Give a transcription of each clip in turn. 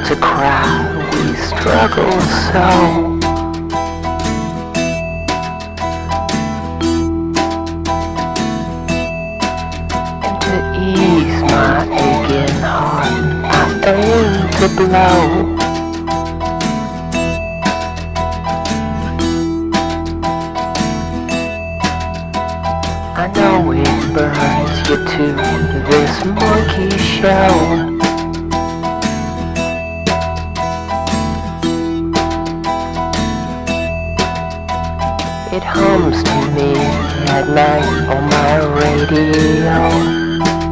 to cry, we struggle so. And to ease my aching heart, I aim to blow. I know it burns you to this monkey show. It hums to me at night on my radio.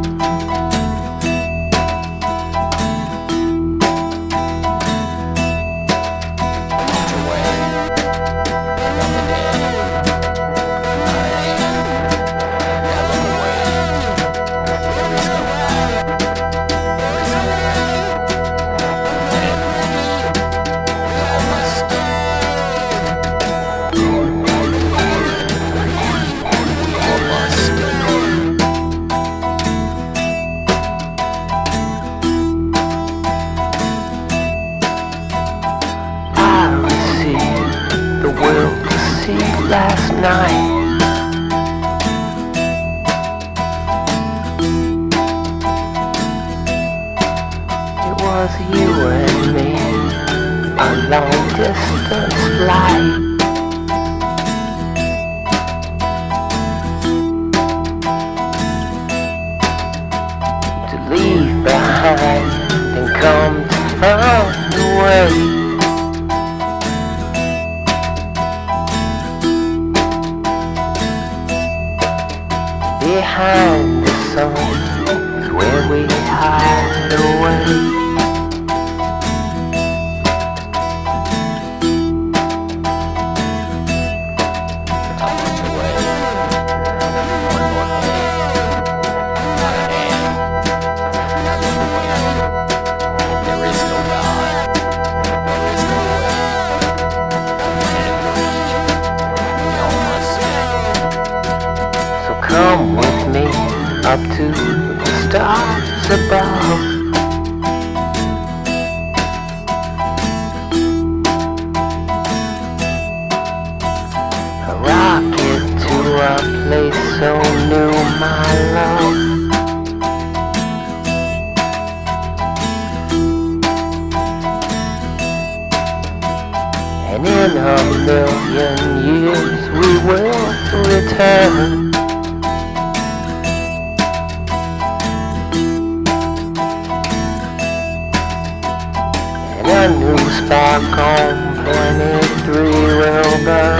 Last night it was you and me, a long distance flight. To leave behind and come to find a way. Behind the sun is where we hide away. How much away? One more day. Not a hand. Not a way. There is no God. There is no way. And we all must stay. So come with me up to the stars above. A rocket to a place so new, my love. And in a million years we will return. A new spark on planet 3 will burn.